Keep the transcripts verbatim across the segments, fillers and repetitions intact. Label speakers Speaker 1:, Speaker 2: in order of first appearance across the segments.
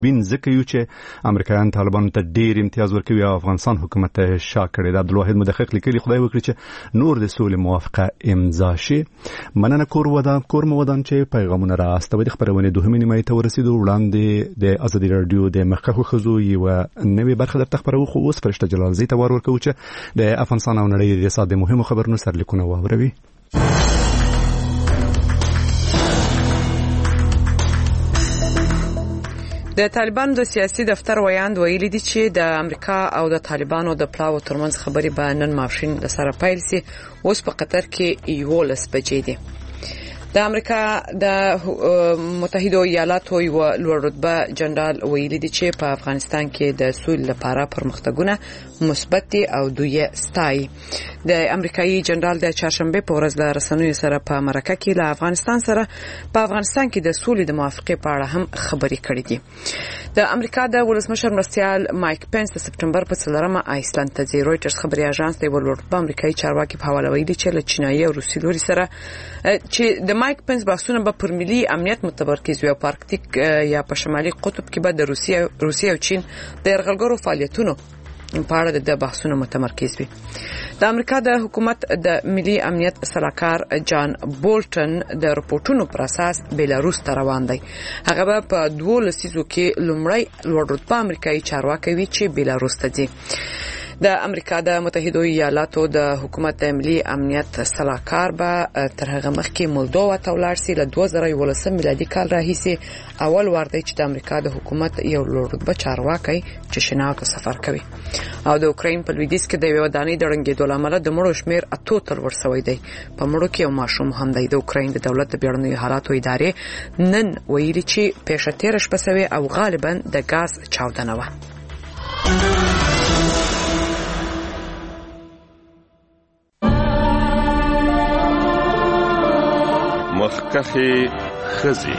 Speaker 1: بین ځکه یو چې امریکایان طالبانو ته ډیر امتیاز ورکوي او افغانستان حکومت شا کړی. د عبدالواحد مدقق لیکلي خدای وکړي چې نور د سولې موافقه امضا شي. مننه کور ودان کور مو ودان چې پیغامونه را استوي. د خبرونه دوهمې نیمه ته ورسېدو. وړاندې د ازادي رادیو د مخکښو خزو یو نوې برخه درته خبرو خو اوس فرشته جلالزی ته ور ورکو چې د افغانستان او نړۍ د اقتصاد د مهمو خبرونو سرلیکونه واوروي.
Speaker 2: د طالبانو د سیاسي دفتر ویاند ویلي دي چې د امریکا او د طالبانو د پلاو ترمنځ خبرې به نن ماپښین سره پیل سي. اوس په قطر کې یولس بجې دي. د امریکا د متحده ایالاتو یو لوړ رتبه جنرال ویلي دي چې په افغانستان کې د سولې لپاره پرمختګونه مثبت او دوی ستای. د امریکایي جنرال د چهارشنبه په ورځ له رسنیو سره په مرکه کې له افغانستان سره په افغانستان کې د سولې د موافقې په اړه هم خبرې کړې دي. د امریکا د ولسمشر مرستیال مایک پنس د سپټمبر په څلورمه آیسلند ته ځي. رويټرز خبري اژانس د ولورت په امریکایي چارواکي په حواله ویلي چې له چینایي او روسي لوري سره چې د مایک پنس بحثونه به پر ملي امنیت متمرکز وي او په ارکټیک یا په شمالي قطب کې به د روسیه روسیه او چین د یرغلګرو فعالیتونو په اړه د بحثونو متمرکز وي. د امریکا د حکومت د ملي امنیت سلاکار جان بولټن د رپورټونو پر اساس بیلاروس ته روان دی. هغه په دوه لسیزو کې لومړی لوړ رتبه امریکایي چارواکي وی چې بیلاروس ته ځي. د امریکا د متحده ایالاتو د حکومت د ملي امنیت سلاکار به تر هغه مخکې مولدووا ته ولاړ سي. له دوه زره یولسم میلادي کال راهیسې اول وار دی چې د امریکا د حکومت یو لوړ رتبه چارواکي چې شناو ته سفر کوي. او د اوکراین په لویدیځ کې د یو ودانۍ د رنګېدو لامل د مړو شمیر اتو تر ورسوي دی. په مړو کې یو ماشوم هم دی. د اوکراین د دولت د بیړنیو حالاتو ادارې نن ویلي چې پیښه تیر شپه سوي او غالبا د غاز چاودنه و.
Speaker 3: مخکخي خزي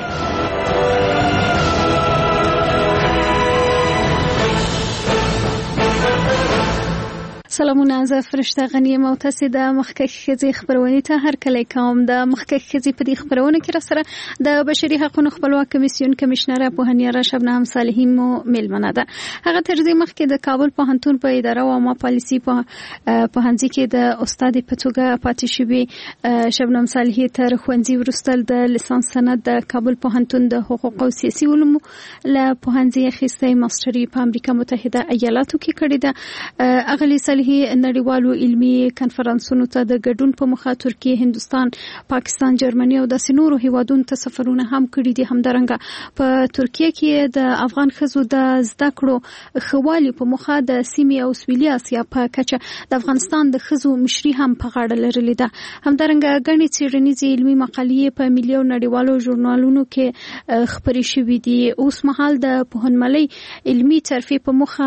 Speaker 4: سلامونه، زه فرشته غنیم او تاسو د مخکښ خزي خبرونه ته هر کله کوم. د مخکښ خزي په دې خبرونه کې را سره د بشري حقوقو خپلواک کمیسیون کمشنره په هنیره شبنم صالحین مو ملمنه ده. هغه تر دې مخکې د کابل پوهنتون په اداره او عامه پالیسي په پوهنځي کې د استاد په توګه پاتې شوی شبنم صالحی تر خوندزي ورستل د لیسانس سند د کابل پوهنتون د حقوق او سیاسي علومو له پوهنځي اخیسته ماستري په امریکا متحده ایالاتو کې کړې ده. اغلی صالحی نړیوالو علمي کنفرانسونو ته د ګډون په مخه ترکیه، هندستان، پاکستان، جرمني او د سنورو هیوادونو ته سفرونه هم کړي دي. همدارنګه په ترکیه کې د افغان خزو د زده کړو خوالي په مخه د سیمې او سویلي اسیا په کچه د افغانستان د خزو مشري هم په غاړه لرلې ده. همدارنګه غني څېړنیزې علمي مقالې په ملي او نړیوالو ژورنالونو کې خبرې شوې دي. اوس مهال د پوهنملي علمي ترفیع په مخه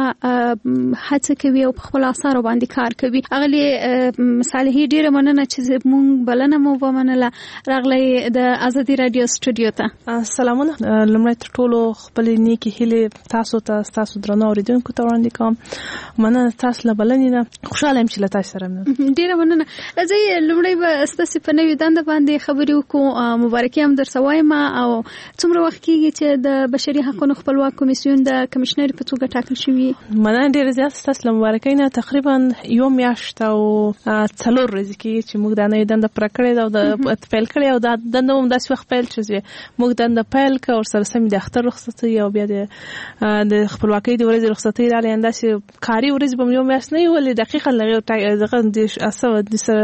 Speaker 4: هڅه کوي او په خپل اثار باندې کار کوي. اغلی صالحی ډیره مننه چې مونږ بلنه مو ومنله راغلی د ازادي رادیو سټوډیو ته.
Speaker 5: سلامونه. لمړی تر ټولو خپل نیکی هیله تاسو ته تاسو درنو اوریدونکو ته وړاندې کوم. مننه تاسو له بلنې نه. خوشاله یم چې له تاسو سره یم.
Speaker 4: ډیره مننه. زه لمړی به ستاسو په نوې دنده باندې خبرې وکړم. مبارکي هم در سوایم. او څومره وخت کېږي چې د بشري حقوقو خپلواک کمیسیون د کمشنر په توګه ټاکل شوی؟
Speaker 5: مننه ډیره زیات تاسو له مبارکۍ نه. تقریبا یو میاشت او څلور ورځې کې چې موږ د نوې دنده پر کړې او د پیل کړې او د دنده هم داسې وخت پیل چې موږ دنده پیل کړ او سره سم د اختر رخصتي او بیا د د خپلواکۍ د ورځې رخصتي را لاندې کاری ورځ به یو میاشت نه ولې دقیقاً لږ دغه د اسو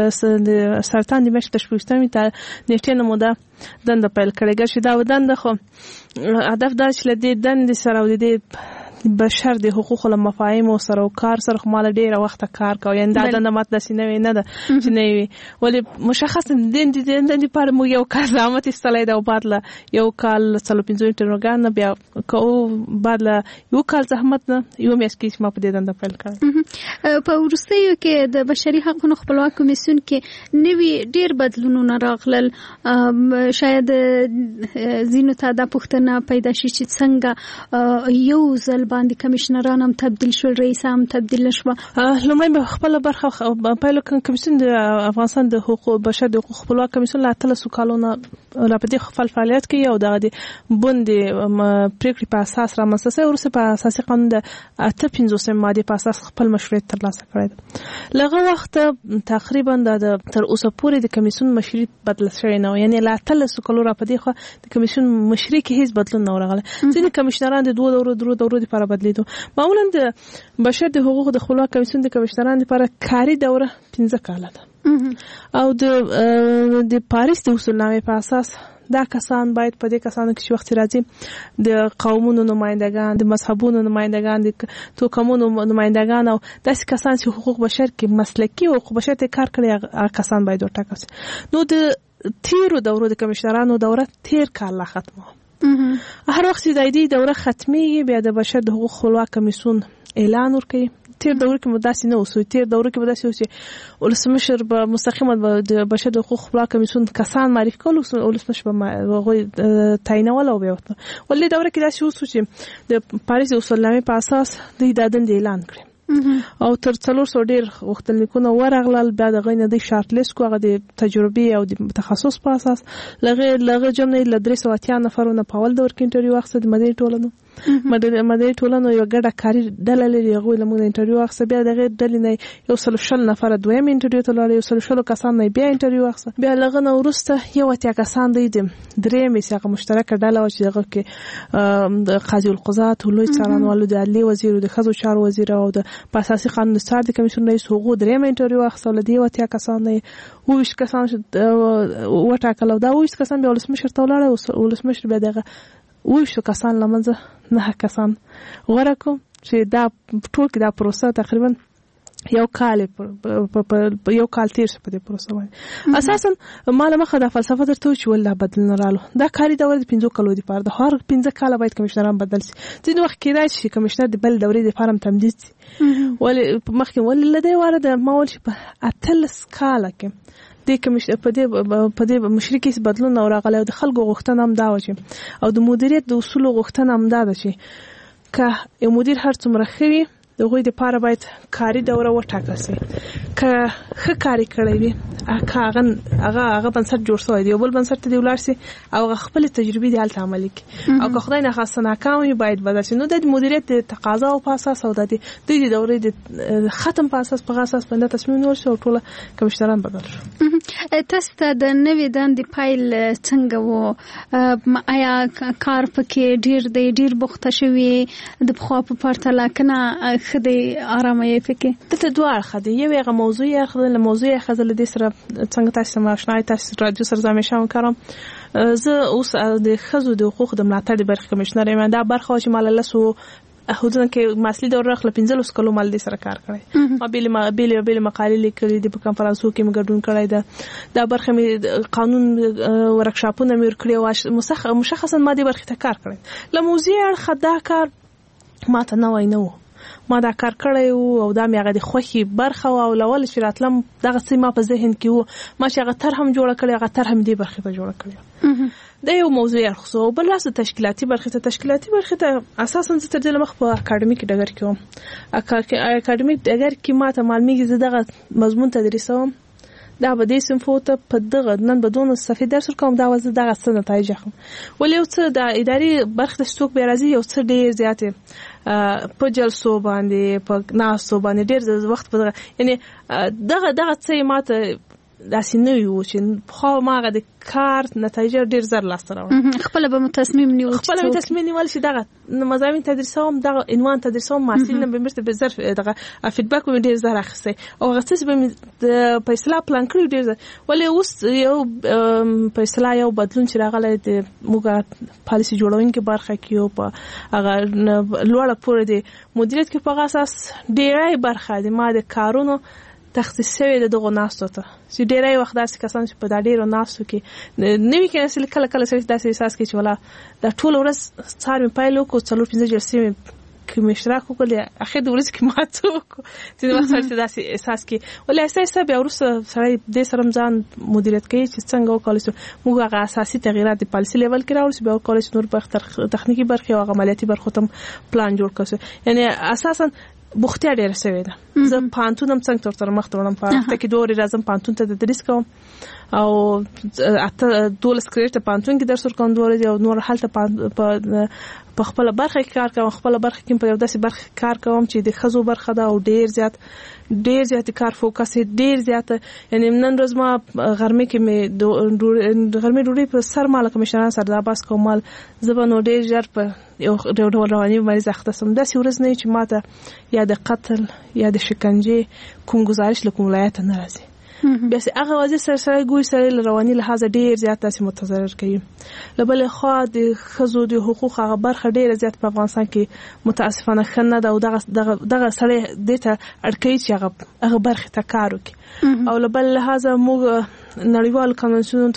Speaker 5: د سرطان د میاشتې شپږم ته نیټه نه موده دنده پیل کړې ګرځي. دا دنده خو هدف دا چې لدې دنده سره او د بشر د حقوقو له مفاهیم سره او کار سره مال ډیره وخت کار کوي. یعنی دا د ماده سینوي نه ده چې نه وي ولې مشخص دین دي د لپاره مو یو کار زحمت استلای دا او بعد له یو کال څلو پنځه انټرګان بیا کو بعد له یو کال زحمت نه یو میاشت کې ما په دې دنده پیل کړ.
Speaker 4: په ورستیو کې د بشري حقوقو خپلواک کمیسیون کې نوی ډیر بدلونونه راغلل. شاید زینو ته د پښتنه پیدا شي چې څنګه یو ځل باندې کمشنران هم تبدیل شول، رئیس هم تبدیل شو.
Speaker 5: لومړی به خپل برخه پایلو کمیسیون د افغانستان د حقوق بشر د حقوق خپلواک کمیسیون لا تل سوکالونه لا په دې خپل فعالیت کوي او د بوند پریکړې په اساس رامنځته شوی، ورسره په اساسي قانون د اته پنځوسمې ماده په اساس خپل مشروعیت ترلاسه کړی دی. لغه وخت تقریبا د تر اوسه پورې د کمیسیون مشري بدل شوی نه، یعنی لا تل سوکالو را په دې خو د کمیسیون مشري کې هیڅ بدلون نه ورغلی. ځینې کمیشنران د دوه دورو درو دورو لپاره بدلیدو. معمولا د بشر د حقوقو د خپلواک کمیسیون د کمیشنرانو لپاره کاري دوره پنځه کاله ده او د د پاریس د اصولنامې په اساس دا کسان باید په دې کسانو کې وخت راځي د قومونو نمائندگان، د مذهبونو نمائندگان، د توکمونو نمائندگان او داسې کسان چې حقوق بشر کې مسلکي او حقوق بشر ته کار کوي هغه کسان باید وټاکل شي. نو د تیرو دورو د کمیشنرانو دوره تیر کال لا ختمه. هر وخت چې د دې دوره ختمي بیا د بشر د حقوق خپلواک کمیسیون اعلان ورکړي. تیر دوره کې مداسي نه اوسوي، تیر دوره کې مداسي اوسي ولسمشر به مستقیما د بشر د حقوق خپلواک کمیسیون کسان معرفي کول، ولسمشر به غوي تعینول او بیا وته ولې دوره کې داسي اوسو چې د پاریس اصولنامې په اساس د دادن اعلان کړي او تر څلور سو ډیر وختلنیکونه ورغلل. بیا د غینه د شارټ لیست کوغه د تجربه او د تخصص په اساس لغه لغه جمع ل درې سوه اتیا نفرونه په اول دور کې انټرویو واخیسته. د مدني ټولنو مدني ټولنو یو ګډه کاری ډله لري، هغه له موږ انټرویو واخیسته. بیا دغه ډلې نه یو سل شل نفر دویم انټرویو ته لاړ، یو سل شل کسان نه بیا انټرویو واخیسته. بیا لغه نو ورسته یو اتیا کسان د درې میساقه مشترکه ډله او چې هغه کې د قاضي القضات، لوی څارنوالو، د عدلیې وزیر، د ښځو چارو وزیر او د په اساسي قانون سره د کمیسیون رئیس هغه دریم انټرویو واخیسته. له دې اتیا کسان نه وښ کسان وټاکل او دا وښ کسان بیا ولسمشر ته ولاړ. ولسمشر بیا دغه وښ کسان لمنځه نه کسان غوړه کوم چې دا ټول کې دا پروسه تقریبا یو کال په یو کال تیر شو په دې پروسه باندې. اساسا مال مخه د فلسفه درته چې ول بدل نه رالو. دا کاری دوره د پنځو کالو دی پاره د هر پنځه کال باید کمیشنران بدل شي. ځینې وخت کې دا چې کمیشنر د بل دورې د فارم تمدید شي ولې مخکې ولې لدی واره د ماول شي په اتلس کال کې د کمیشن په دې په دې مشرکي بدلون او راغله د خلکو غوښتنه هم دا و چې او د مدیریت د اصول غوښتنه هم دا ده چې که یو مدیر هر څومره خوي دغه د پاره باید کاری دوره وټاکل شي. که ښه کاری کړی وي هغه هغه هغه بنسټ جوړ شوی دی، بل بنسټ ته دی ولاړ شي او خپل تجربې دی هلته عملي کړي او که خدای نه خاصه ناکام وي باید بدل شي. نو د مدیریت د تقاضا او په اساس او د دې د دورې د ختم په اساس په اساس باندې تصمیم نیول شو او ټول کمیشنران بدل شو.
Speaker 4: تاسو ته د نوې دندې پایل څنګه وو؟ آیا کار پکې ډیر دی ډیر بوخته شوی د خو په پرتله کنه خدي آرامه یې فکر
Speaker 5: ته دوه خدي یو هغه موضوع یې خدای له موضوع یې خدای له دې سره څنګه تاسو ما آشنای تاسو رادیو سره زمې شاو کارم. زه اوس د خزو د حقوق د ملاتړ برخه کمیشنر یم. دا برخه چې مال له سو هودن کې مسلې د ورخ له پنځلس کلو مال دې سره کار کړی. ما بیل ما بیل بیل مقالې لیکلې د کنفرانسو کې مګډون کړی ده. دا برخه می قانون ورکشاپونه مې کړی او مشخصا ما دې برخه ته کار کړی. له موضوع اړه دا کار ما ته نه وای نه ما دا کار کړی او دا مې هغه د خوخي برخه او لول چې راتلم دغه څه ما په ذهن کې وو. ما چې هغه تر هم جوړ کړی هغه تر هم دې برخه ته جوړ کړی. دا یو موضوع خو بل راس تشکیلاتي برخه ته تشکیلاتي برخه ته اساسا تر دې مخ په اکیډمیک ډګر کې وم. اکیډمیک ډګر کې ما ته معلومیږي زه دغه مضمون تدریسوم. دا به دې سمفو ته په دغه نن به دونه صفحې درس کوم دا وزه دغه څه نتایج اخلم. ولې یو څه د اداري برخه د ستوک به راځي یو څه ډیر زیاتې په جلسو باندې په ناسو باندې ډیر وخت په یعنی دغه دغه څه ماته داسې نه یو چې خو ماغه د کار نتایج ډیر زر لاسته راوړل.
Speaker 4: خپل به تصمیم نیول
Speaker 5: خپل به تصمیم نیول شي دغه مضامین تدریسوم دغه عنوان تدریسوم ماسین به مرته به ظرف دغه فیدبک به ډیر زر اخسي او هغه څه به په اصلاح پلان کړی ډیر زر. ولې اوس یو په اصلاح یو بدلون چې راغلی د موږ پالیسي جوړونکو برخه کې او په هغه لوړه پورې د مدیریت کې په اساس ډیرای برخه د ما د کارونو تخصیص شوی د دغه ناستو ته چې ډیرای وخت داسې کسان چې په دا ډیرو ناستو کې نوی کې اصل کله کله سړي داسې احساس کوي چې ولا دا ټول ورځ څار می پایلو کو څلور پنځه جلسې کوم اشتراک وکړي اخر د ورځ کې ماته وکړو چې وخت سره داسې احساس کې ولې اساسا بیا ورسره سره د سرمزان مدیریت کوي چې څنګه وکړو موږ هغه اساسي تغیرات د پالیسي لیول کې راوړو بیا کولای نور په تخنیکی برخه او عملیاتي برخه تم پلان جوړ کړو یعنی اساسا بوختیا ډیره شوې ده زه پانتونم څنګه تر تر مخ ته ولم په هفته کې دوه ورځې راځم پانتون ته تدریس کوم او اته دولس کریډټ پانتون کې درس ورکوم دوه ورځې او نور حالت په په خپل برخه کې کار کوم خپل برخه کې په یو داسې برخه کار کوم چې د خزو برخه ده او ډیر زیات ډیر زیات کار فوکس ډیر زیات یعنی نن ورځ ما غرمه کې مې د غرمه ډوډۍ په سر مال کمشنان سره د باس کومال زبنو ډیر ژر په یو ډول رواني مریض اخته سم داسې ورځ نه چې ماته یا د قتل یا د شکنجه کوم گزارش له کوم ولایت نه راځي بیا هغه وځي سره سره ګوي سره رواني لحاظ ډیر زیات تاسو متضرر کوي لبل خو د خزو د حقوق هغه برخه ډیر زیات په افغانستان کې متاسفانه خنه ده او دغه دغه دغه سره دته اړکې چې هغه هغه برخه ته کار وکړي او لبل لحاظ موږ نړیوال قانونونو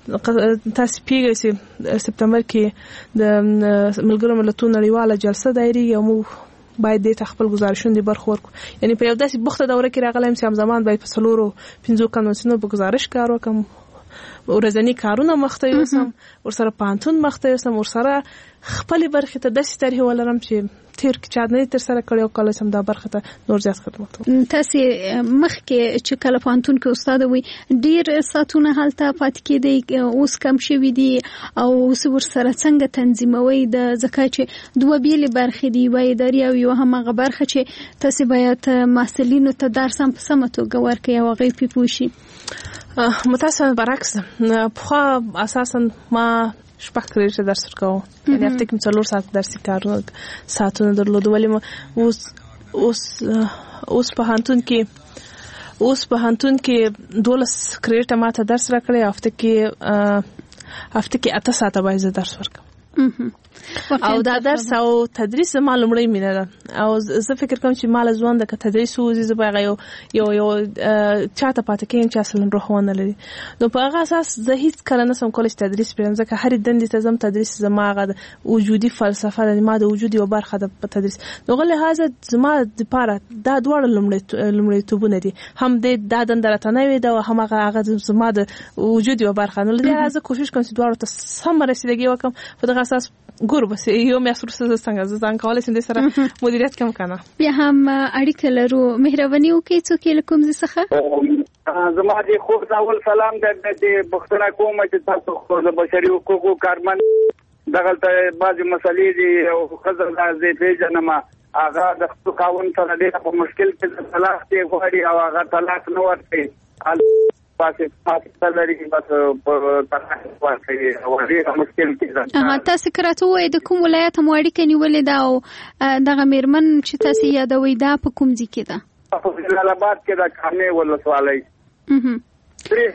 Speaker 5: ته تاسو پیګی سپتمبر کې د ملګرو ملتونو نړیواله جلسه دایري او موږ باید د خپل گزارشون دی برخور کو یعنی په یو داسې بوخته دوره کې راغلایم چې هم زمان باید په سلورو پنځو قانونونو په گزارش کار وکم ورځنی کارونه مخته یوسم ورسره پانتون مخته یوسم ورسره خپل برخه ته داسې طرح ولرم چې تیر کې چا نه تر سره کړو کله سم دا برخه ته نور زیات خدمت
Speaker 4: تاسو مخکې چې کله پانتون کې استاد وي ډیر ساتونه حالت پات کېدی اوس کم شوی دی او اوس ورسره څنګه تنظیموي د زکات چې دوه بیل برخه دی وای اداري او یو همغه برخه چې تاسو باید محصلینو ته درس هم په سمه توګه ورکړي او غي پیپوشي
Speaker 5: متاسفانه برعکس په اساسا ما شپږ کریډټ درس ورکوم یعنی هفته کې څلور ساعت درس کار ساعتونه درلود ولې اوس اوس اوس په هانتون کې اوس په هانتون کې دولس کریډټ ماته درس راکړی هفته کې هفته کې اته ساعت باید درس ورکوم او دا درس او تدریس معلومړی مینه ده او زه فکر کوم چې مال ځوان د تدریس او زی زبغه یو یو یو چاته پاتې کین چې اصلا روحونه لري نو په هغه اساس زه هیڅ کله نه سم کولای تدریس پرم ځکه هر دندې ته زم تدریس زماغه وجودي فلسفه د ما د وجودي او برخه د تدریس نو غل هغه زما د پاره دا دوړ لمړی لمړی توبونه دي هم د دادن درته نه وي دا هم هغه زما د وجودي او برخه نو لږه زه کوشش کوم چې دوړ ته سم رسیدګي وکم په دغه اساس ګور بس یو مې اساسه څنګه ځان کولای شم د سره مدیریت کوم کنه
Speaker 4: بیا هم اړیکه لرو مهرباني وکړئ څوک کوم څخه
Speaker 6: زما دي خو اول سلام د بختونه کوم چې تاسو د بشري حقوقو کارمن دغه بعض مسلې دي او خزر د پیژنما هغه د خپل قانون سره ډېر په مشکل کې طلاق دی غواړي او هغه طلاق نه ورکړي پاسه پاسه لري بس په طلاق ورکړي او ډېر مشکل کې
Speaker 4: ها تاسو کراته وای د کوم ولایت موړی کني ولې دا او دغه میرمن چې تاسو یادوي دا په کوم ځای کې ده
Speaker 6: په جلال آباد کې دا کارنه ولسوالۍ اها درې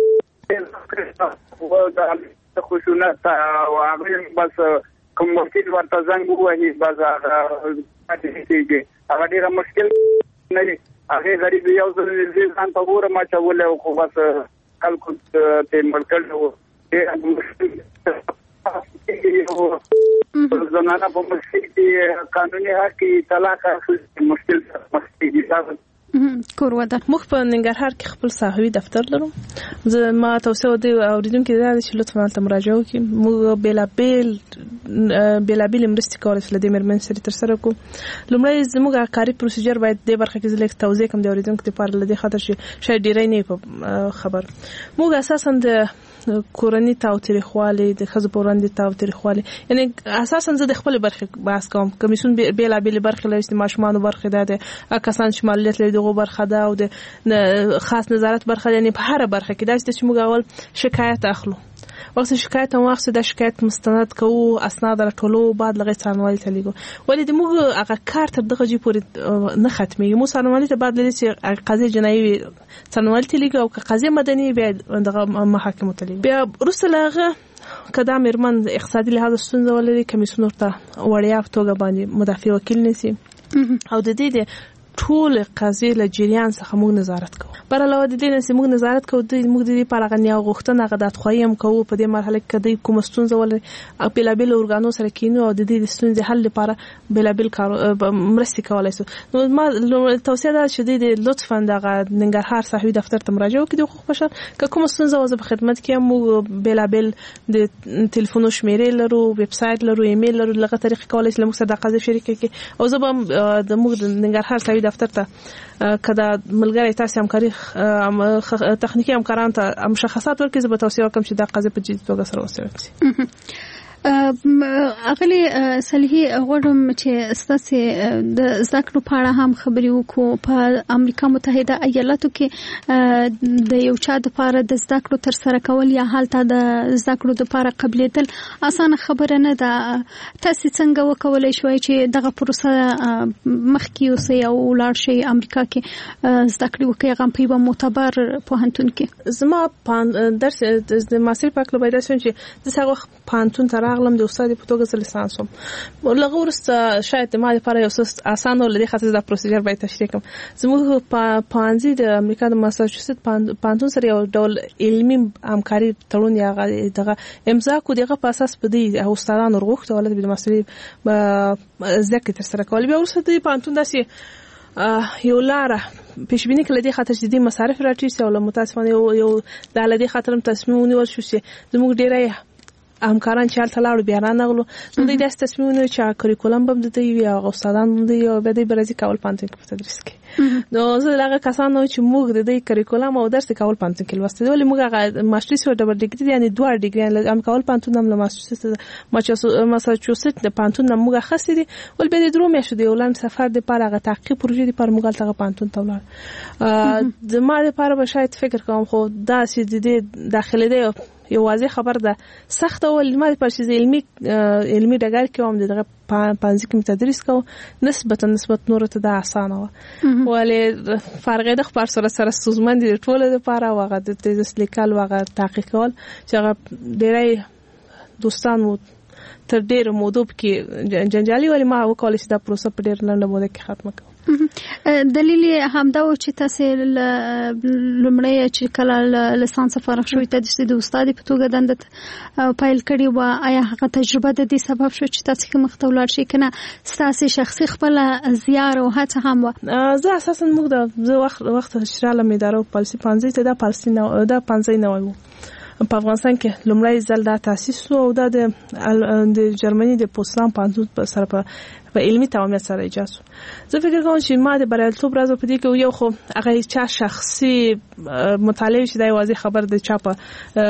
Speaker 6: سالي و دا خوشونت او هغه بس کوم وکیل ورته زنګ وایي بس هغه هغه ډېر مشکل نه دی هغه غریب یو ځل ځان په ګوره ما چولې او خو بس خلکو ته ملکړو زنانه په مشکل کې قانوني حق طلاق مشکل مشکل
Speaker 5: کور ودا مخ په ننګرهار کې خپل صاحبي دفتر لرم زه ما تاسو د اوریدونکو د چې لطفا تاسو مراجعه وکړئ موږ بلا بیل بلا بیل مرستې کولای شو د مرمن سره تر سره کو لومړی زموږه کاری پروسیجر باید د برخه کې زلیک توضیح کوم د اوریدونکو لپاره لدی خاطر چې شاید ډیرای نه خبر موږ اساسا د کورنی تاوتریخوالی د خزو پوراندې تاوتریخوالی یعنی اساسا زه د خپل برخه بحث کوم کمیسیون بیل بیل برخه لري چې ماشومان برخه ده کسان شمالیت لري دغه برخه ده او د خاص نظارت برخه یعنی په هر برخه کې دا چې موږ اول شکایت اخلو وخت شکایت او وخت د شکایت مستند کوو اسناد راټولو بعد لغې څارنوالي ته لیږو ولې د موږ هغه کار تر دغه جې پورې نه ختمېږي مو څارنوالي ته بعد لري چې قضیه جنایي څارنوالي ته لیږو او قضیه مدني بیا دغه محاکمو ته لیږو بیا وروسته له کدا میرمن اقتصادي لحاظ ستونزه ولري کمیسیون ورته وړیا په توګه باندې مدافع وکیل نیسي او د دې ټول قضیه له جریان څخه موږ نظارت کوو. بر علاوه د دې نه موږ نظارت کوو د موږ د دې پر غنیا غوښتنه غدات خویم کوو په دې مرحله کې د کوم ستونزه ول بلابل اورګانو سره کینو او د دې ستونزې حل لپاره بلابل کار مرستې کولای شو. نو ما توصیه ده چې د لطفا د ننګرهار صاحبي دفتر ته مراجعه وکړي د حقوق بشر که کوم ستونزه وزه په خدمت کې موږ بلابل د ټلیفون شمیرې لرو، ویب سټ لرو، ایمیل لرو، لغه طریقې کولای شو موږ سره د قضیه شریک کړي او زه به د موږ د ننګرهار صاحبي دفتر ته کدا ملګری تاسو همکاري تخنیکی همکاران ته مشخصات ورکړي زه به توصیه وکم چې دا قضیه په جدي توګه سره وڅېړل. اغلی صالحي غواړم چې ستاسو د ذکر په اړه هم خبري وکړو. په امریکا متحده ایالاتو کې د یو چا د لپاره د ذکر تر سره کول یا حالت د ذکر د لپاره قبلېدل اسانه خبره نه ده. تاسو څنګه وکولای شوئ چې دغه پروسه مخکې اوسئ او ولاړ شئ امریکا کې ذکر وکړئ غم په یو معتبر پوهنتون کې؟ زما درس د ماستر په کلو پیدا شوم چې د هغه پوهنتون ته راغلم د استاد په توګه لیسانس وم. لږ وروسته شاید ما لپاره یو څه اسانه ولدي خاطر دا پروسیجر باید تشریح کوم. زموږ په پانزي د امریکا د ماساچوست پوهنتون سره یو ډول علمي همکاري تړون یا دغه امضا کو دغه په اساس په دې استادانو ورغوښته ولته د ماستري ذکر تر سره کول. بیا وروسته د پوهنتون داسې یو لاره پیشبینی کړل دي خاطر چې د مصارف راټیټ او متاسفانه یو یو د لدی خاطر تصمیم ونیول شو چې زموږ ډیره همکاران چې حالت لاړو بیا رانغلو نو د دې تصمیمونه چې کریکولم بم د دې یا استادان د یو به د برازي کول پانتین په تدریس کې نو زه هغه کسانو چې موږ د دې کریکولم او درس کول پانتین کې لوستل ولې موږ ماستري او ډبل ډیګري یعنی دوه ډیګري هم کول پانتون هم ماساچوست ماساچوست د پانتون موږ خاصه دي ول به د درو میاشتې د ولان سفر د پاره غ تحقیق پروژې د پر موږ تل پانتون ته ولر د ما لپاره به شاید فکر کوم خو دا چې د دې داخلي دی یو واضح خبر ده سخت او علمي پرشیز علمي علمي ډګر کې هم دغه پانځه کې تدریس کو نسبتا نسبت نور ته د اسانه و ولې فرق د خبر سره سره سوزمن دي ټول د پاره واغه د تیز لیکل واغه تحقیق کول چې هغه ډېرای دوستان مو تر ډېر موضوع کې جنجالي ولې ما وکول چې دا پروسه په ډېر لنډه موده کې ختمه کړم.
Speaker 4: دلیل همدا و چې تاسو لمړی چې کله لیسانس فارغ شوی ته د استاد په توګه دنده پایل کړی و آیا هغه تجربه د دې سبب شو چې تاسو کوم مختولار شي کنه تاسو شخصي خپل زیار او هڅه هم و؟
Speaker 5: زه اساسا موږ د زه وخت وخت شراله مې دارو پالیسی پنځه ته د پالیسی نو د پنځه نه وایو په افغانستان کې لمړی ځل دا تاسیس شو او د د جرمني د پوسلان پانځه سره په علمي تعامل سره ایجاد شو. زه فکر کوم چې ما د بریالیتوب راز په دې کې یو خو هغه چا شخصي مطالعه چې د واضح خبر د چا په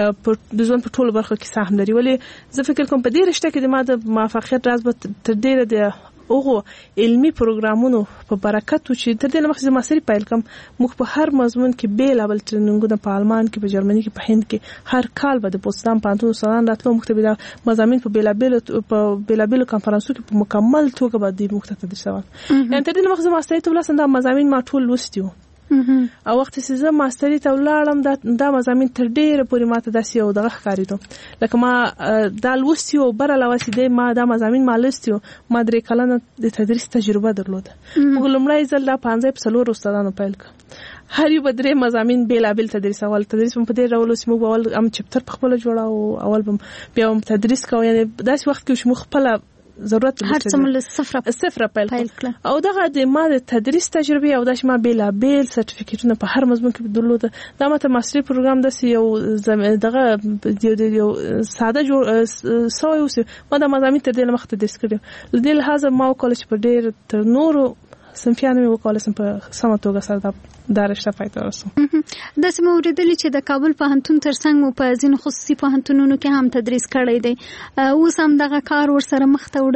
Speaker 5: د ځوان په ټولو برخو کې سهم لري ولې زه فکر کوم په دې رشته کې د ما د موفقیت راز به تر ډیره د اوغه علمي پروګرامونو په برکت چې تر دې مخکې ماستري پایل کوم موږ په هر مضمون کې بیل ابل ټریننګونه په آلمان کې په جرمني کې په هند کې هر کال به د پوسټان پانتون سالان راتلو مختبیله مضامین په بیلابل په بیلابل کانفرنسو کې په مکمل توګه به د مختلف تدریسوال یعنی تر دې مخکې ماستري ته ولسنده مضامین ما ټول لوستیو او وخت چې زه ماستري ته ولاړم دا دا مضامین تر ډیره پورې ماته داسې یو دغه ښکارېدو لکه ما دا لوستي او بر علاوه چې ما دا مضامین ما لوستي ما درې کلنه د تدریس تجربه درلوده موږ لومړی ځل دا پنځه په څلور استادانو پیل کړ هر یو بدرې مضامین بیلابل تدریس اول تدریس په دې ډول چې موږ اول هم چپټر په خپل جوړاو اول بیا هم تدریس کوو یعنی داسې وخت کې چې موږ خپل ضرورت
Speaker 4: هر څه مل صفر
Speaker 5: صفر پیل کړ او دغه د ما د تدریس تجربه او د شما بیل بیل سرټیفیکټونه په هر مضمون کې درلوده دا ماته ماستري پروګرام د یو دغه یو ساده جوړ سوی اوس ما د مضامین تر دې مخ ته تدریس کړم د دې لحاظ ما کولج په ډیر تر نورو سمفیانو مې وکول سم په سمه توګه سره دا رشته پای ته ورسوم.
Speaker 4: د سمو ورېدلې چې د کابل پوهنتون ترڅنګ مو په ځینو خصوصي پوهنتونونو کې هم تدریس کړی دی اوس هم دغه کار ورسره مخ ته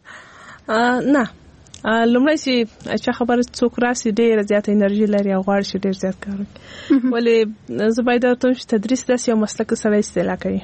Speaker 4: وړئ؟
Speaker 5: نه لومړی چې چا خبره څوک راسي ډېره زیاته انرژي لري او غواړي چې ډېر زیات کار وکړي ولې زه باید درته ووایم چې تدریس داسې یو مسلک سړی استعلا کوي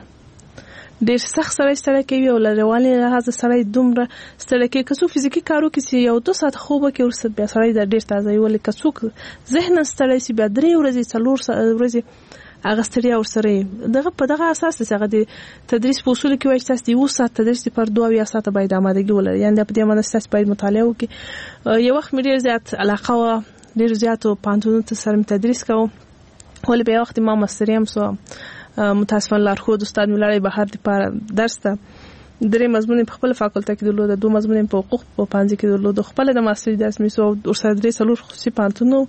Speaker 5: ډېر سخت سړی ستړی کوي او له رواني لحاظه سړی دومره ستړی کوي که څوک فزیکي کار وکړي چې یو دوه ساعته خوب وکړي وروسته بیا سړی ډېر تازه وي ولې که څوک ذهنا ستړی شي بیا درې ورځې څلور ورځې هغه ستړیا ورسره دغه په دغه اساس چې هغه د تدریس په اصول کې وایي چې تاسو یو ساعت تدریس پر دوه یا ساعت باید آمادګي ولرئ، یعنی په دې معنی تاسو باید مطالعه وکړئ. یو وخت مې ډېر زیات علاقه و، ډېر زیات پوهنتونونو ته سره تدریس کوم، ولې په وخت ما ماستر یم سو متاسفانه لارښود استاد ملالي بهر د پاره درس ته درې مضمون په خپل فاکولټه کې درلود، دوه مضمون په حقوق په پانځه کې درلود، خپل د ماستر درس مې سو ورسره درې څلور خصوصي پوهنتونو.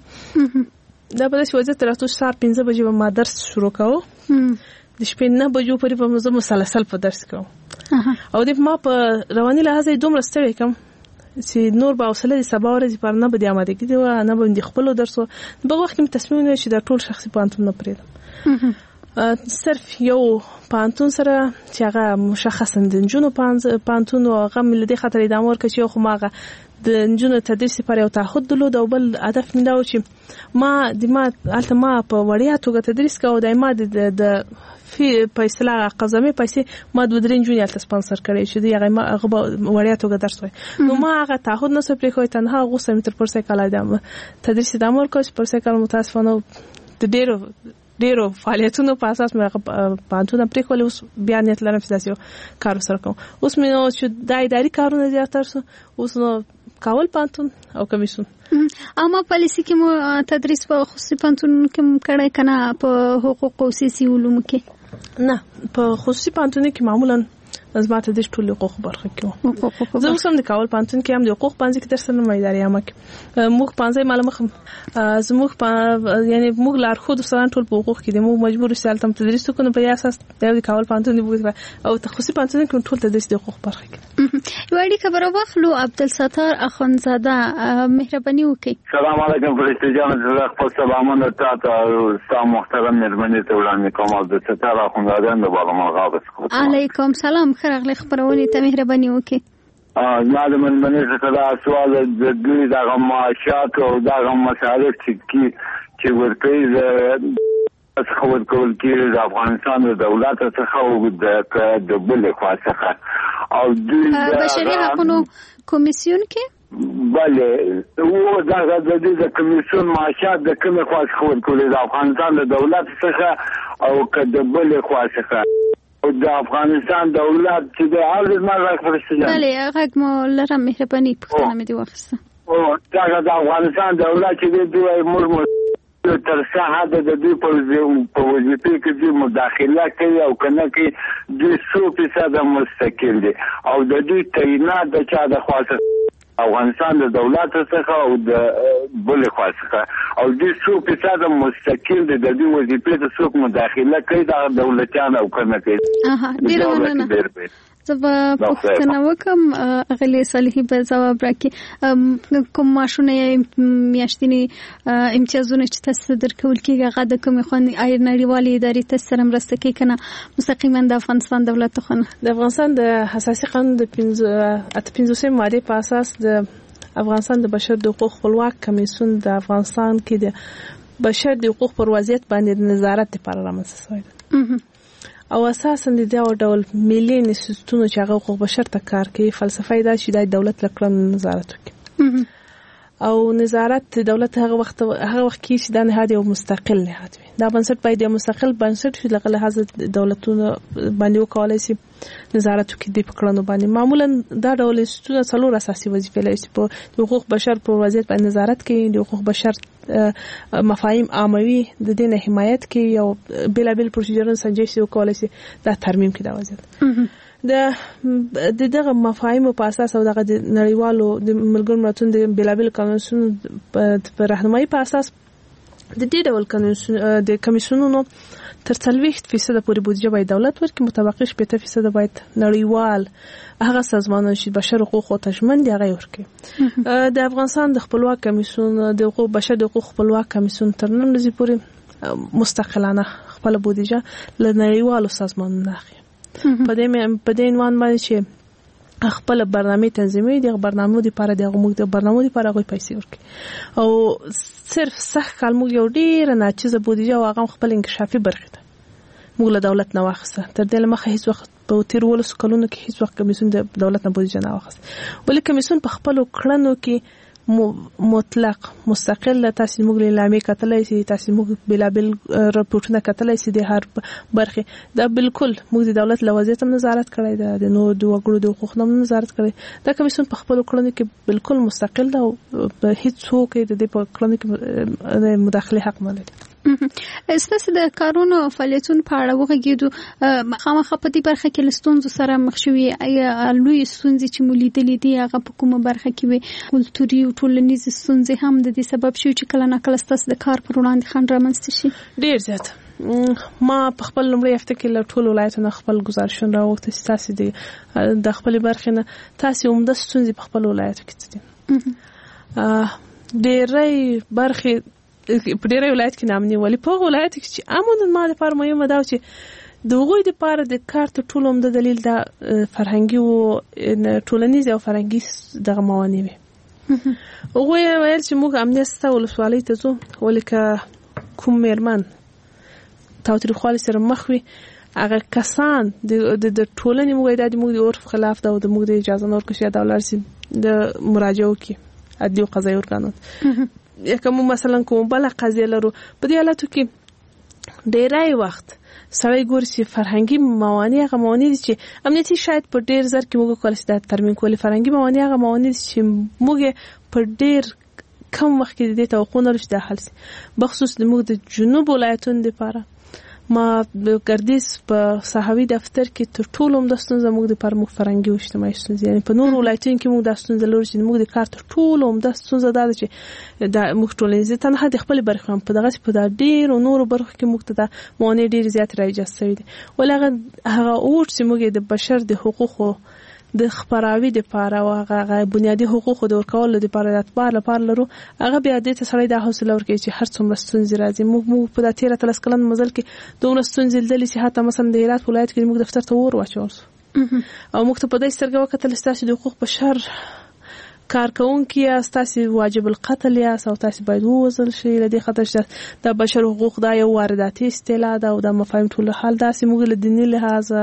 Speaker 5: دا په داسې وضعیت راته سهار پنځه بجې به ما درس شروع کوو، د شپې نه بجو پورې به زه مسلسل په درس کوم او د ما په رواني لحاظ دومره ستړی کوم چې نور به حوصله د سبا ورځې پر نه به د آماده کېدی و، نه به د خپلو درسو په وخت کې تصمیم ونیو چې دا ټول شخصي پوهنتون نه پرېږدم. صرف یو پوهنتون سره چې هغه مشخصا د نجونو پوهنتون و، هغه مې له دې خاطر ادامه ورکړه چې یو خو ما هغه د نجونو تدریس لپاره یو تعهد درلود او بل هدف مې دا و چې ما د ما هلته ما په وړیا توګه تدریس کوه، د ما د فی په اصطلاح قزمې پیسې ما دوه درې نجونې هلته سپانسر کړې چې دوی هغه به وړیا توګه درس وایي. نو ما هغه تعهد نه سو پرېښودی، تنها غوسه مې تر پرسه کاله ادامه تدریس ادامه ورکړه چې پرسه کاله متاسفانه د ډېرو ډېرو فعالیتونو په اساس مې هغه پوهنتون پرېښولې. اوس بیا نیت لرم چې داسې کار ورسره کوم. اوس مې نو چې دا اداري کارونه زیاتر سو، اوس نو کول پوهنتون او کمیسیون.
Speaker 4: اما پالیسي کې مو تدریس په خصوصي پوهنتونونو کې مو کړی که نه په حقوق او سیاسي علومو کې؟
Speaker 5: نه، په خصوصي پوهنتونونو کې معمولا زما تدریس ټول حقوق برخه کې و. زه اوس هم د کابل پوهنتون کې هم د حقوق پوهنځي کې درس نه اداري عامه کې موږ پوهنځی معلومه زموږ یعنی موږ لارښود استادان ټول په حقوق کې دي، موږ مجبور یو چې هلته تدریس وکړو. نو په دې اساس د کابل پوهنتون او خصوصي پوهنتون کې ټول تدریس د حقوق برخه کې.
Speaker 4: یو اړیکه به راواخلو. عبدالستار اخندزاده، مهرباني وکړئ.
Speaker 6: سلام علیکم فرشته جان، زه خپل سلامونه تاسو او تاسو محترم مېرمنې ته وړاندې کوم. عبدالستار اخندزاده د بالامرغاب څخه.
Speaker 4: علیکم سلام، خراغلی خبرونه ته مهرباني وکړئ.
Speaker 6: ا ما د منځنۍ څخه دا سوال د دوی د معاشات او د مصارف چې چې ورکوي څخه ورکول کېږي د افغانستان د دولت څخه او د بلې خوا څخه او دوی
Speaker 4: د بشري حقوقو کمیسیون کې
Speaker 6: بله او دا د دې د کمیسیون معاشات د کومې خوا څخه ورکول د افغانستان د دولت څخه او د بلې خوا څخه او د افغانستان دولت چې د حال ما راخورسته.
Speaker 4: بله هغه مو لرم مهرباني پوښتنه مې دی واخیسته.
Speaker 6: او دا د افغانستان دولت چې دوی مور تر څه حد د دوی په وظیفه کې دوی مداخله کوي او کنه کې دوی څو فیصد مستقل دي او د دوی تعینات د چا د خاصه افغانستان د دولت څخه او د بل خاصه او دوی څو فیصد مستقل دي، د دوی وظیفه ته څوک مداخله کوي د دولتيان او کنه کوي.
Speaker 4: اها ډیره مننه. زه به پوښتنه وکم اغلی صالحي به ځواب راکړي. کوم ماشونه میاشتنی امتیازونه چې تاسو درکول کېږي هغه د کومې خونې ایر نړیوالې ادارې تاسو سره مرسته کوي که نه مستقیما د افغانستان دولت خونه؟
Speaker 5: د افغانستان د اساسي قانون د اته پنځوسمې مادې په اساس د افغانستان د بشر د حقوق خپلواک کمیسیون د افغانستان کې د بشر د حقوق پر وضعیت باندې نظارت لپاره رامنځته شوی دی او اساسا د دې ډول ملي انسټیټیوټونو چې هغه حقوق بشر ته کار کوي فلسفه دا چې د دولت لکړه نظارت وکړي او نظارت د دولت هغه وخت هغه وخت کې چې د نهاد یو مستقل نهاد وي. دا بنسټ باید یو مستقل بنسټ شي لکه لحاظ دولتونو باندې وکولای شي نظارت وکړي د پکړنو باندې. معمولا دا ډول انسټیټیوټونه څلور اساسي وظیفې لري چې په حقوق بشر په وضعیت باندې نظارت کوي، د حقوق بشر مفاهیم عاموي، د دې نه حمایت کوي او بلا بل پروسیجرونه سنجش وکولای شي دا ترمیم کړي دا وضعیت. د د دغه مفاهیم په اساس او دغه نړیوالو د ملګرو ملتونو د بلا بل قانونونو په راهنمایي په اساس د دې ډول قانون د کمیسیونونو تر څلوېښت فیصد پورې بودیجه باید دولت ورکړي، متبقي شپېته فیصد باید نړیوال هغه سازمانونه چې بشر حقوق او تشمن دي هغه ورکړي. د افغانستان د خپلواک کمیسیون د حقوق بشر د حقوق خپلواک کمیسیون تر نن ورځې پورې مستقلانه خپل بودیجه له نړیوالو سازمانونو اخلي. په دې په دې عنوان باندې چې خپل برنامه تنظیمي دي، برنامه دي لپاره د موږ د برنامه لپاره غوي پیسې ورکړي او صرف صح کال موږ یو ډیر ناچیزه بودیجه او هغه خپل انکشافي برخه ده موږ له دولت نه واخسته. تر دې لمخه هیڅ وخت په تیر ولس کلونو کې هیڅ وخت کمیسیون د دولت نه بودیجه نه واخسته، ولې کمیسیون په خپل کړنو کې مطلق مستقل تاسو موږ اعلامیه کتلای شي تاسو موږ بلابل راپورټونه کتلای شي د هر برخه دا بالکل موږ د دولت لوازیت هم نظارت کړی دا د نو د وګړو د حقوقو هم نظارت کړی دا کمیسیون په خپل کړنو کې بالکل مستقل ده او هیڅ څوک د دې په کړنو کې مداخله حق نه لري.
Speaker 4: استاسو د کارونو فعالیتونو په اړه وغږیدو مخامخ په دې برخه کې لستونزو سره مخ شوي ایا لوی ستونزې چې مولیدلې دي هغه په کومه برخه کې وي کلتوري او ټولنیز ستونزې هم د دې سبب شوي چې کله ناکله ستاسو د کار پر وړاندې خنډ رامنځته شي؟
Speaker 5: ډیر زیات ما په خپل لومړی هفته کې له ټولو ولایتونو خپل گزارشونه راوغوښتل چې تاسو د د خپل برخې نه تاسو عمده ستونزې په خپل ولایت کې دي ډېرې برخې په ډېرې ولایت کې نامني ولې په ولایت کې چې امون ما لپاره مهمه ده چې د هغوی لپاره د کار تر ټولو عمده دلیل د فرهنګي او ټولنیز او فرهنګي دغه موانع وي. هغوی ویل چې موږ امنیسته ولسوالۍ ته ځو ولې که کوم میرمن تاوتریخوالي سره مخ وي هغه کسان د د ټولنې موږ دا د موږ د عرف خلاف ده او د موږ د اجازه نه ورکړل شي دا ولاړ شي د مراجعو کې عدلي او قضایي ارګانو یا کوم مثلا کوم بل قضیه لرو په دې حالاتو کې ډېرای وخت سړی ګوري چې فرهنګي موانع هغه موانع دي چې امنیتي شاید په ډېر زر کې موږ کولای شو دا ترمیم کولای فرهنګي موانع هغه موانع دي چې موږ په ډېر کم وخت کې د دې توقع نه لرو چې دا حل شي بخصوص د موږ د جنوب ولایتونو لپاره ما د ګردیز په صحوي دفتر کې تر ټولو هم د ستونزه موږ د پر موږ فرهنګي او اجتماعي ستونزې یعنی په نور ولایتونو کې موږ د ستونزه لرو چې موږ د کار تر ټولو هم د ستونزه ده چې د موږ ټولنیز تنها د خپل برخه په دغه په د ډیر او نور برخه کې موږ ته د موانع ډیر زیات راځي شوی دي ولغه هغه اور چې موږ د بشر د حقوقو د خبراوي د لپاره او هغه بنیادی حقوقو د ورکول د لپاره د اعتبار لپاره لرو هغه بیا د سړی د حوصله ورکړي چې هر څومره ستونزې راځي موږ موږ په تیره تلس کلن مزل کې دومره ستونزې لیدلې چې حتی مثلا د هرات ولایت کې موږ دفتر ته ور واچول او موږ ته په دې سترګه وکتل چې د حقوق بشر کارکونکي تاسو واجب القتل یا او تاسو باید ووزل شي لدې خاطر چې د بشر حقوق دا یو وارداتي اصطلاح ده او د مفاهیم ټول حال داسې موږ له دیني لحاظ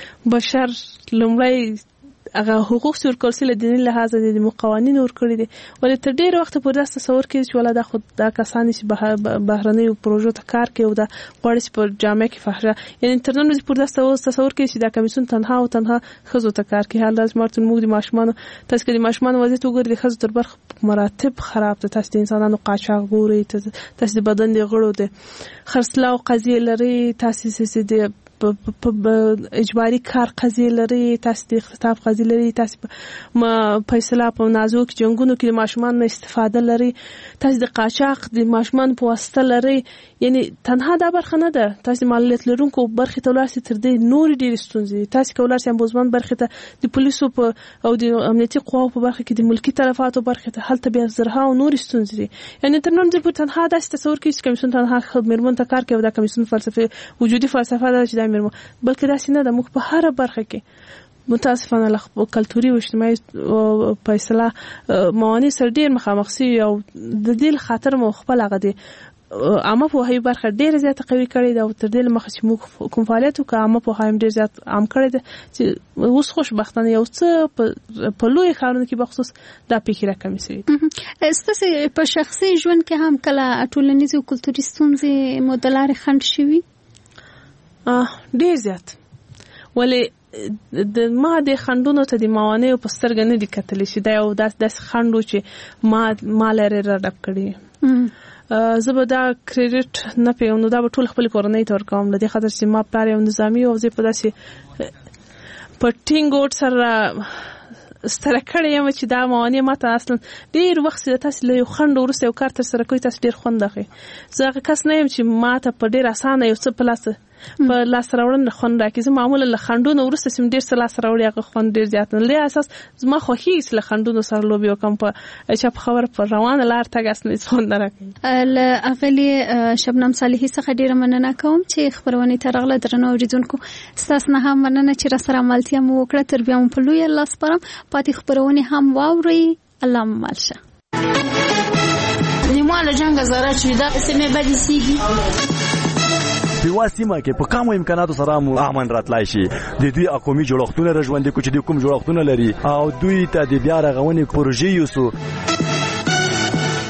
Speaker 5: بشر لمړی هغه حقوق چې ورکول شي له دیني لحاظ د قوانین ورکړي دي ولې تر ډېر وخت پورې تاسو تصور کوي چې ولا د خود د کسان چې بهرنۍ پروژو ته کار کوي او د غوړي چې په جامعه کې فحشه یعنی تر نن ورځې پورې تاسو تصور کوي چې دا کمیسیون تنها او تنها خزو ته کار کوي حال لازم مرتون موږ د ماشومان تاسو کې د ماشومان وضعیت وګورئ د خزو تر برخه مراتب خراب ده تاسو د انسانانو قاچاق ګورئ تاسو د بدن د غړو د خرڅلاو قضیه لري تاسو چې د په اجباري کار قضیه لري تاسو د اختطاف قضیه لري تاسو ما فیصله په نازک جنگونو کې د ماشومان نه استفاده لري تاسو د قاچاق د ماشومان په واسطه لري یعنی تنها دا برخه نه ده تاسو مالیت لرونکو برخه ته ولاسي تر دې نور ډیر ستونزې تاسو کولای شئ امبوزمن برخه ته د پولیسو په او د امنیتي قواو په برخه کې د ملکی تلفاتو برخه ته هلته بیا زرها او نور ستونزې یعنی تر نن ځې په تنها دا تصور کوي چې کمیسیون تنها مرمن ته کار کوي دا کمیسیون فلسفه وجودي فلسفه ده چې بلکې دا څنګه د موږ په هر برخه کې متاسفانه له کلتوري او اجتماعي فیصله موانع سره ډیر مخامخ سي او د دې خاطر مو خپل هغه دي عامه په هي برخه ډیر زیات قوي کړی دا او تر دې مخ چې موږ کوم فعالیت وکړو عامه په هایم ډیر زیات عام کړی دا چې اوس خوشبختانه یو څه په لوی خارونه کې بخصوص دا پیښه راکمې شوې
Speaker 4: استاسو په شخصي ژوند کې هم کله ټولنیز او کلتوري ستونزې مودلار خنډ شوي
Speaker 5: ډیر زیات ولې د ما د خندونو ته د موانع په سترګه نه دي کتلی چې دا یو داس داس خندو چې ما ما لري را ډب کړی زه به دا کریډټ نه پیوم نو دا به ټول خپل کورنۍ ته ورکوم لدې خاطر چې ما پلار یو نظامي او زه په داسې په ټینګ سره ستره کړی یم چې دا موانع ماته اصلا ډیر وخت د تاسو له یو خند ورسته یو کار تر سره کوي تاسو ډیر خوند اخلي زه هغه کس نه یم چې ماته په ډیر اسانه یو څه پلاس په لاس راوړل خوند راکې زه معمولا له خندونو ورسته سم ډیر څه لاس راوړي هغه خوند ډیر زیات نه لري اساس زما خوښي چې له خندونو سره لوبي وکم په چې په خبره پر روانه لار تګ اسنه څون درکې
Speaker 4: ل اغلی شبنم صالحي څخه ډیر مننه کوم چې خبرونه ته راغله درنو اوریدونکو تاسو نه هم مننه چې را سره ملتیا مو وکړه تر بیا په لوی الله سپارم پاتې خبرونه هم واوري الله مالشه
Speaker 7: نیمه له جنگ زره چې دا سمې بدی سیږي
Speaker 8: په واسطه کې په کومو امکاناتو سره مو امن راتلای شي د دوی اقومي جوړښتونه رژوندې کو چې د کوم جوړښتونه لري او دوی ته د بیا رغونې پروژې یوسو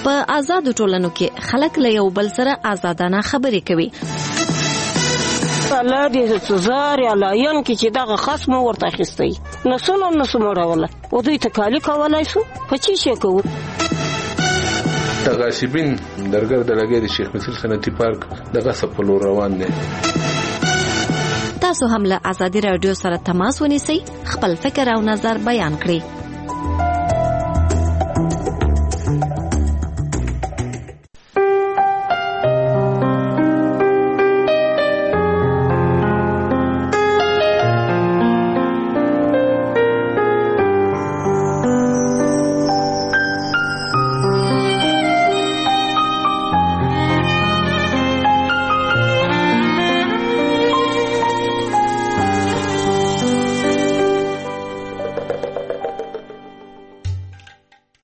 Speaker 9: په آزادو ټولنو کې خلک له یو بل سره آزادانه خبرې کوي.
Speaker 10: الله دې سزار یا لاین کې چې دغه خصم ورته اخیستی نسونه نسو مړوله او دوی تکالی کولای شو په چی شي کوو.
Speaker 11: تغاسبین درګر د لګې د شیخ مصر صنعتي پارک دغه سپلو روان دي.
Speaker 9: تاسو هم له ازادي رادیو سره تماس ونیسئ، خپل فکر او نظر بیان کړئ.